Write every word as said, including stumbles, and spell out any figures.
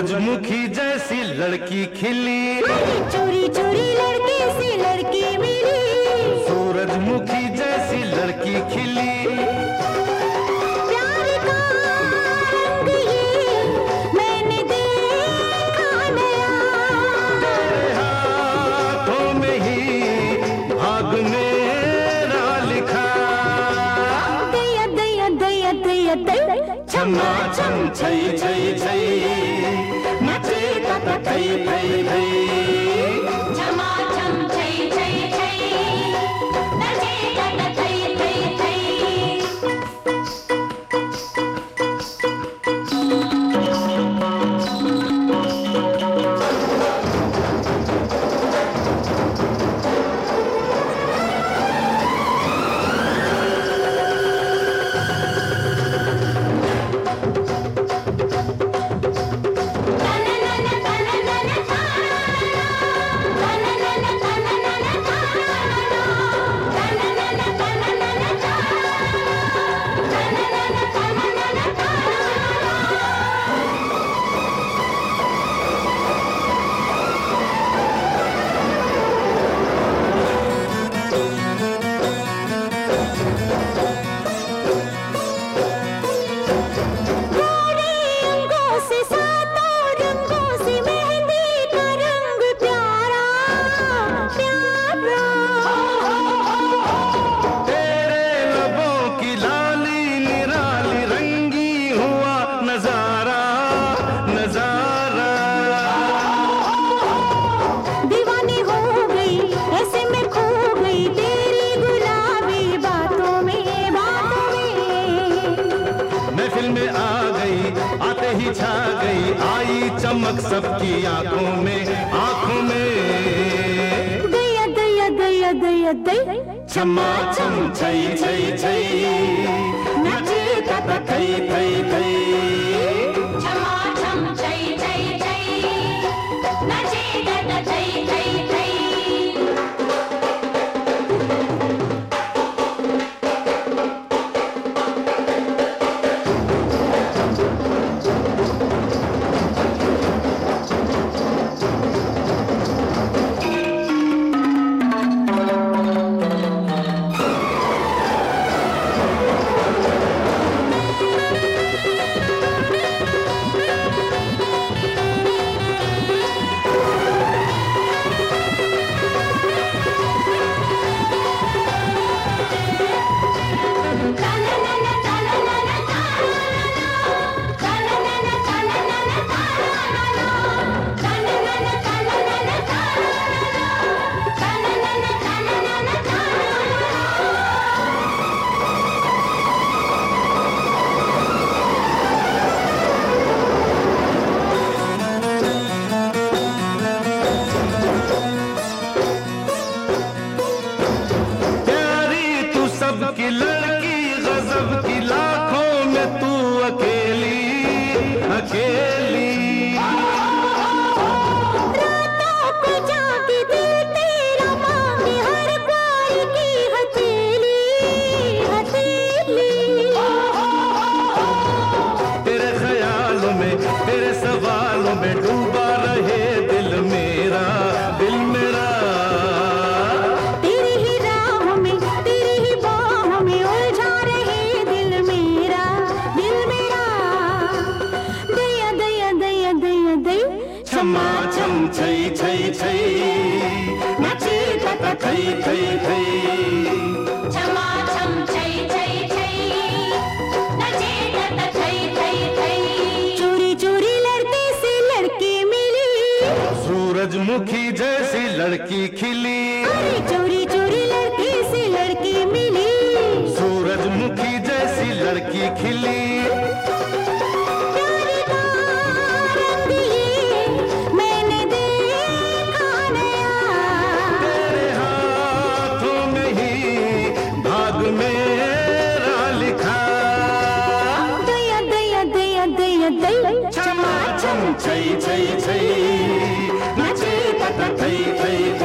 सूरजमुखी जैसी लड़की खिली, चोरी चोरी लड़के से लड़की मिली। सूरजमुखी जैसी लड़की खिली, प्यार का रंग ये मैंने देखा नया, तेरे हाथों में ही भाग मेरा लिखा। दया दया दया दया दया छमा छम छई छई छई, नचे तत थई थई थई। छमा छम छई छई छई, नचे तत थई थई थई। छा गई आई चमक सबकी आंखों में, आंखों में। दया दया दया दया दया छमा छम छई छई छई, नचे तत थई थई थई। छमा छम छई छई छई, नचे तत थई थई थई। की लड़की गजब की लाखों में तू अकेली अकेली। रातों को जाके दिल तेरा मांगे हर कोई की हथेली हथेली। तेरे ख्यालों में तेरे सवालों में डूबा रहे दिल मेरा दिल मेरा। तेरी ही राहों में तेरी ही बाहों में उलझा रहे दिल मेरा दिल मेरा। दया दया दया दया दया छमा छम छई छई छई, नचे तत थई थई थई। छमा छम छई छई छई, नचे तत थई थई थई। चोरी चोरी लड़के से लड़की मिली, सूरजमुखी जैसी लड़की खिली। अरे चोरी चोरी लड़के से लड़की मिली, सूरजमुखी जैसी लड़की खिली। प्यार का रंग ये मैंने देखा नया, तेरे हाथों में ही भाग मेरा लिखा। दया दया दया दया दया छमा छम छई छई छई, नचे तत थई थई।